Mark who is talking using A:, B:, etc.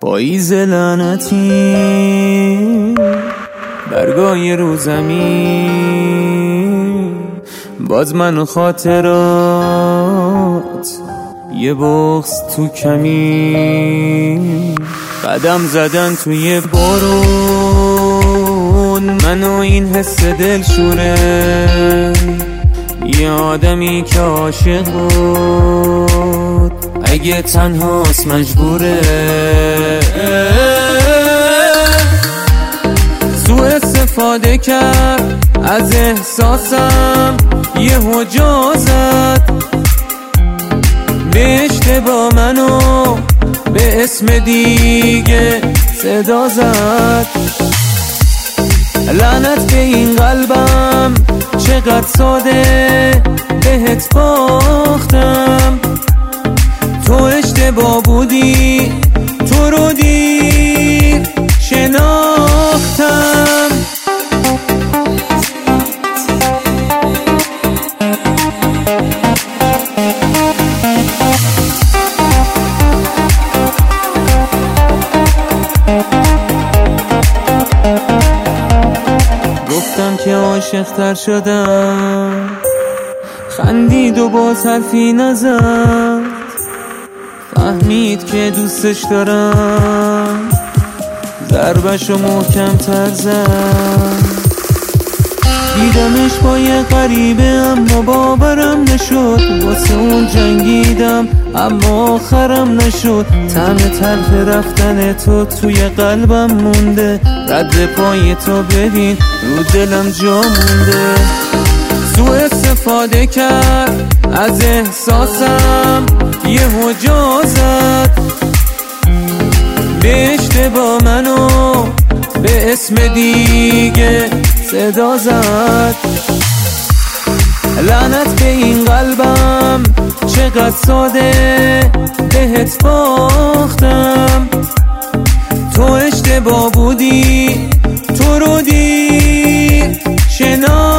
A: پاییز لعنتی برگای رو زمین، باز من و خاطرات یه بغض تو کمین، قدم زدن توی بارون، من و این حس دلشوره، یه آدمی که عاشق بود اگه تنهاست مجبوره. سوء استفاده کرد از احساسم، یه جا زد به اشتباه منو به اسم دیگه صدا زد. لعنت به این قلبم چقدر ساده بهت باختم، تو اشتباه بودی تو رو دیر شناختم. گفتم که عاشق تر شدم، خندید و باز حرفی نزد، فهمید که دوستش دارم، ضربشو محکم تر زد. دیدمش با یه غریبه اما باورم نشد، واسه اون جنگیدم اما آخرم نشد. طعم تلخ رفتن تو توی قلبم مونده، رد پای تو ببین رو دلم جا مونده. سوء استفاده کرد از احساسم، یه جا زد به اشتباه منو به اسم دیگه صدا زد. لعنت به این قلبم چقدر ساده بهت باختم، تو اشتباه بودی تو رو دیر شناختم.